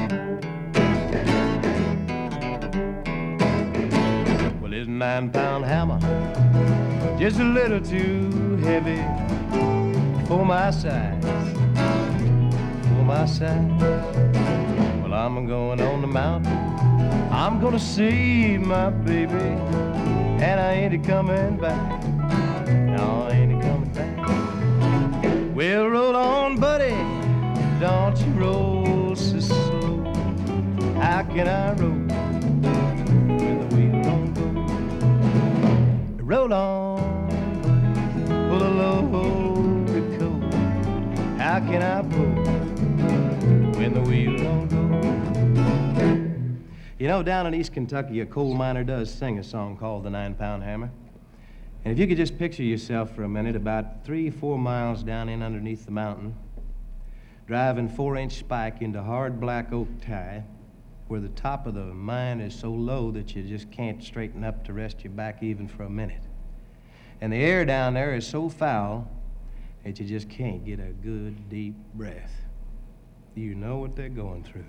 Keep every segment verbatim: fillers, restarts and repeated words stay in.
Well, it's a nine-pound hammer, just a little too heavy for my size, for my size. Well, I'm going on the mountain, I'm gonna see my baby, and I ain't a-coming back, no, I ain't a-coming back. Well, roll on, buddy, don't you roll so slow. How can I roll when the wheel don't go? Roll on, buddy, pull a load. How can I pull when the wheel don't go? You know, down in East Kentucky, a coal miner does sing a song called the Nine-Pound Hammer. And if you could just picture yourself for a minute about three, four miles down in underneath the mountain, driving four-inch spike into hard black oak tie, where the top of the mine is so low that you just can't straighten up to rest your back even for a minute. And the air down there is so foul that you just can't get a good, deep breath. You know what they're going through.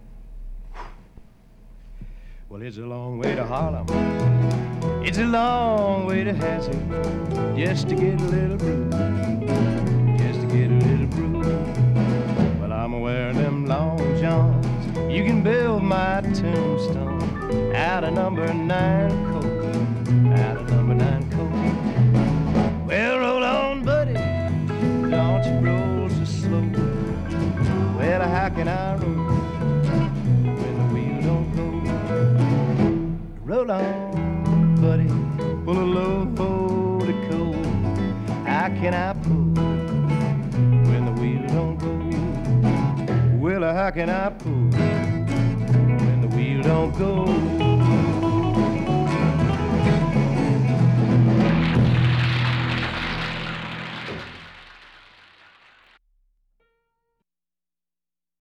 Well, it's a long way to Harlem. It's a long way to Hazard, just to get a little brew, just to get a little brew. Well, I'm wearing them long johns. You can build my tombstone out of number nine coat, out of number nine coat. Well, roll on, buddy, don't you roll so slow. Well, how can I roll when the wheel don't go? Roll on, buddy, pull a load of coal. How can I pull when the wheel don't go? Well, how can I pull when the wheel don't go?